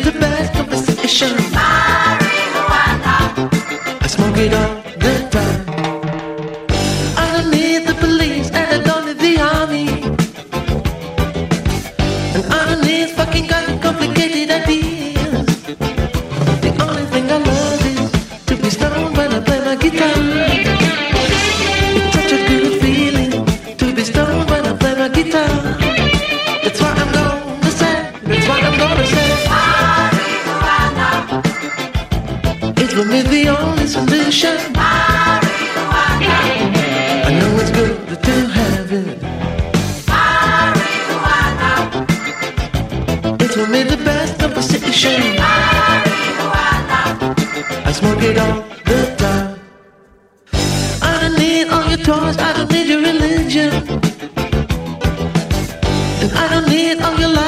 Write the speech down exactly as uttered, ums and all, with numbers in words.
the best conversation. Marijuana. I smoke it all the time. I don't need the police and I don't need the army. And I don't need fucking guns and complicated ideas. The only thing I love is to be stoned when I play my guitar. It's such a good feeling to be stoned when I play my guitar. That's what I'm gonna say. That's what I'm gonna say. Marijuana. It will be the only solution. Marijuana. I know it's good to have it. Marijuana. It will be the best conversation. Marijuana. I smoke it all the time. I don't need all your toys. I don't need your religion. And I don't need all your life.